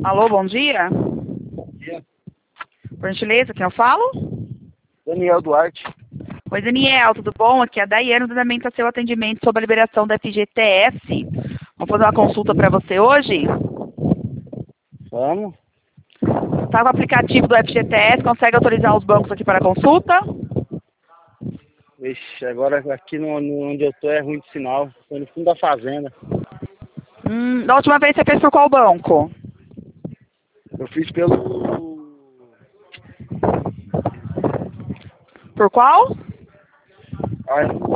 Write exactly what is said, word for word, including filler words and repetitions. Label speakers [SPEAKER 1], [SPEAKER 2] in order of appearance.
[SPEAKER 1] Alô, bom dia.
[SPEAKER 2] Bom dia.
[SPEAKER 1] Por gentileza, quem eu falo?
[SPEAKER 2] Daniel Duarte.
[SPEAKER 1] Oi, Daniel, tudo bom? Aqui é a Daiane do Damenta Seu Atendimento sobre a liberação da F G T S. Vamos fazer uma consulta para você hoje?
[SPEAKER 2] Vamos?
[SPEAKER 1] Está com o aplicativo do F G T S, consegue autorizar os bancos aqui para consulta?
[SPEAKER 2] Vixe, agora aqui no, no- onde eu tô é ruim de sinal. Tô no fundo da fazenda.
[SPEAKER 1] Hum, da última vez você fez por qual banco?
[SPEAKER 2] Eu fiz pelo...
[SPEAKER 1] Por qual?
[SPEAKER 2] Ah,